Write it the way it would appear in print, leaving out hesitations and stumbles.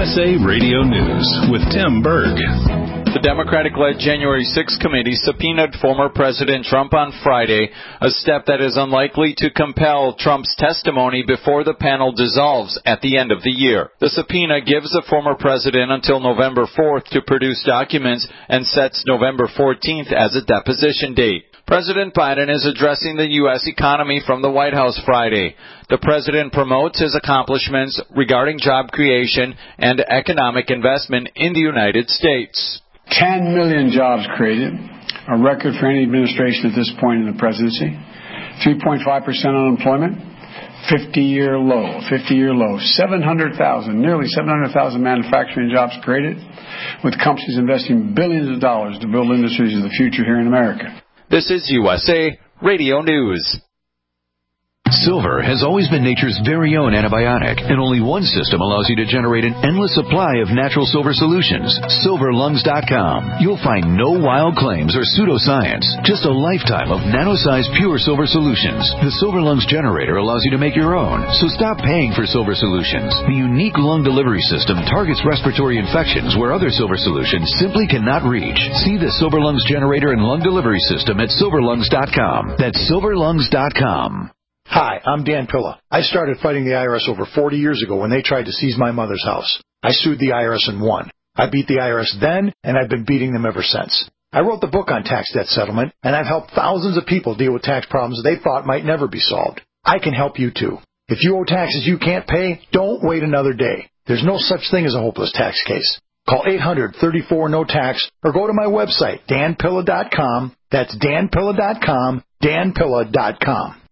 USA Radio News with Tim Berg. The Democratic-led January 6 committee subpoenaed former President Trump on Friday, a step that is unlikely to compel Trump's testimony before the panel dissolves at the end of the year. The subpoena gives the former president until November 4th to produce documents and sets November 14th as a deposition date. President Biden is addressing the U.S. economy from the White House Friday. The president promotes his accomplishments regarding job creation and economic investment in the United States. 10 million jobs created, a record for any administration at this point in the presidency. 3.5% unemployment, 50-year low. 700,000, nearly 700,000 manufacturing jobs created, with companies investing billions of dollars to build industries of the future here in America. This is USA Radio News. Silver has always been nature's very own antibiotic, and only one system allows you to generate an endless supply of natural silver solutions. SilverLungs.com. You'll find no wild claims or pseudoscience, just a lifetime of nano-sized pure silver solutions. The Silver Lungs generator allows you to make your own, so stop paying for silver solutions. The unique lung delivery system targets respiratory infections where other silver solutions simply cannot reach. See the Silver Lungs generator and lung delivery system at SilverLungs.com. That's SilverLungs.com. Hi, I'm Dan Pilla. I started fighting the IRS over 40 years ago when they tried to seize my mother's house. I sued the IRS and won. I beat the IRS then, and I've been beating them ever since. I wrote the book on tax debt settlement, and I've helped thousands of people deal with tax problems they thought might never be solved. I can help you too. If you owe taxes you can't pay, don't wait another day. There's no such thing as a hopeless tax case. Call 800-34-NO-TAX or go to my website, danpilla.com. That's danpilla.com, danpilla.com.